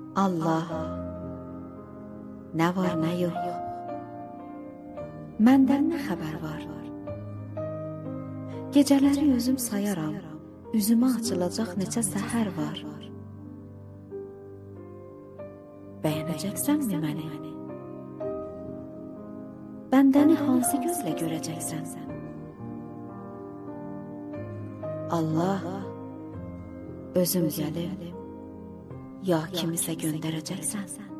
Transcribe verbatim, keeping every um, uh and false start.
Allah, nə var, nə yox? Məndən nə xəbər var? Gecələri özüm sayaram, üzümə açılacaq neçə səhər var. Bəyənəcəksənmi məni? Bəndəni hansı gözlə görəcəksən? Allah, özüm gəlib, ya kimisə göndərəcəksən?